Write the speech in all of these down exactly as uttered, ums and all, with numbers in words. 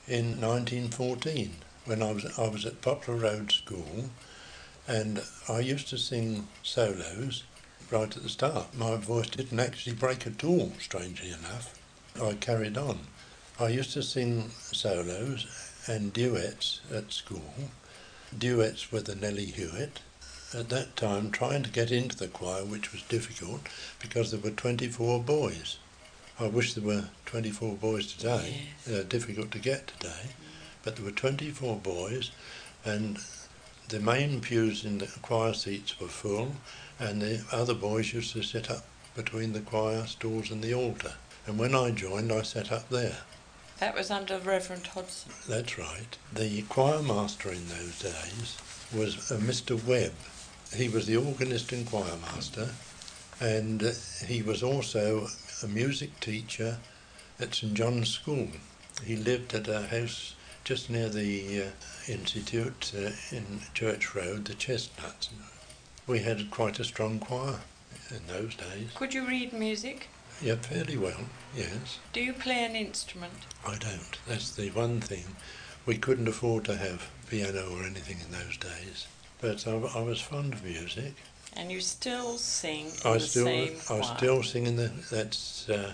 in nineteen fourteen when I was I was at Poplar Road School, and I used to sing solos right at the start. My voice didn't actually break at all, strangely enough. I carried on. I used to sing solos and duets at school, duets with the Nellie Hewitt. At that time, trying to get into the choir, which was difficult because there were twenty-four boys. I wish there were twenty-four boys today. Yes. They're difficult to get today. But there were twenty-four boys, and the main pews in the choir seats were full, and the other boys used to sit up between the choir stalls and the altar. And when I joined, I sat up there. That was under Reverend Hodson. That's right. The choir master in those days was uh, Mister Webb. He was the organist and choir master, and uh, he was also a music teacher at St John's School. He lived at a house just near the uh, Institute uh, in Church Road, the Chestnuts. We had quite a strong choir in those days. Could you read music? Yeah, fairly well, yes. Do you play an instrument? I don't. That's the one thing. We couldn't afford to have piano or anything in those days. But I, I was fond of music. And you still sing in I the still, same choir? I still sing in the... That's uh,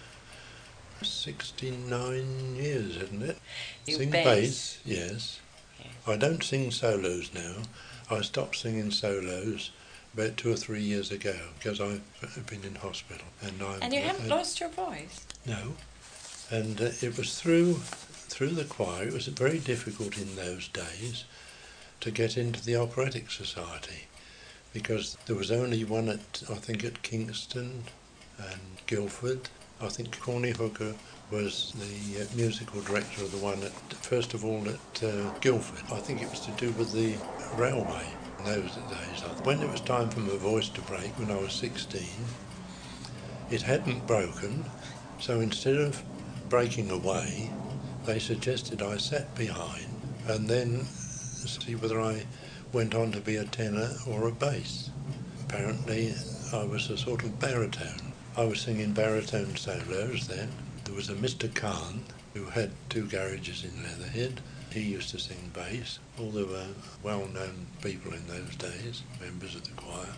sixty-nine years, isn't it? You sing bass. bass, yes. Yes. I don't sing solos now. I stopped singing solos about two or three years ago because I've been in hospital. And, I'm, And you haven't uh, lost your voice? No. And uh, it was through through the choir. It was very difficult in those days to get into the Operatic Society because there was only one at, I think, at Kingston and Guildford. I think Corny Hooker was the uh, musical director of the one at, first of all, at uh, Guildford. I think it was to do with the railway in those days. When it was time for my voice to break, when I was sixteen, it hadn't broken, so instead of breaking away, they suggested I sat behind and then see whether I went on to be a tenor or a bass. Apparently I was a sort of baritone. I was singing baritone solos then. There was a Mister Khan who had two garages in Leatherhead. He used to sing bass. All the uh, well-known people in those days, members of the choir.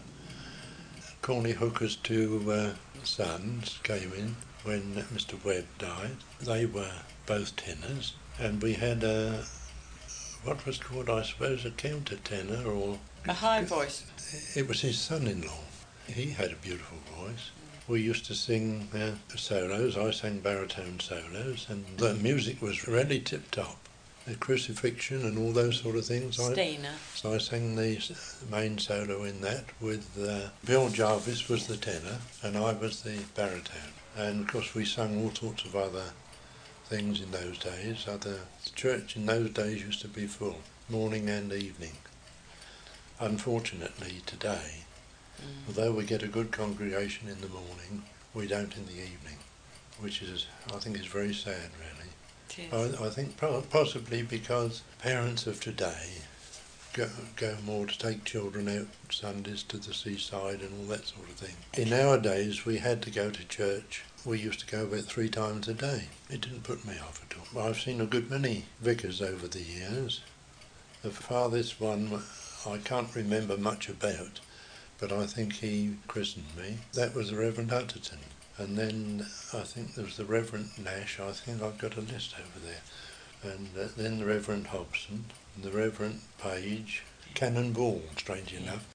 Corny Hooker's two uh, sons came in when Mister Webb died. They were both tenors, and we had a, what was called, I suppose, a countertenor or... A high voice? It was his son-in-law. He had a beautiful voice. We used to sing uh, solos. I sang baritone solos, and the music was really tip-top. The Crucifixion and all those sort of things. Steiner. I, so I sang the main solo in that with uh, Bill Jarvis was the tenor and I was the baritone. And of course we sung all sorts of other things in those days. Other the church in those days used to be full, morning and evening. Unfortunately today, mm. although we get a good congregation in the morning, we don't in the evening, which is, I think, is very sad, really. I, I think possibly because parents of today go, go more to take children out Sundays to the seaside and all that sort of thing. In our days, we had to go to church. We used to go about three times a day. It didn't put me off at all. I've seen a good many vicars over the years. The farthest one I can't remember much about, but I think he christened me. That was the Reverend Utterton. And then I think there was the Reverend Nash. I think I've got a list over there. And uh, then the Reverend Hobson, the Reverend Page, Canon Ball, strange enough.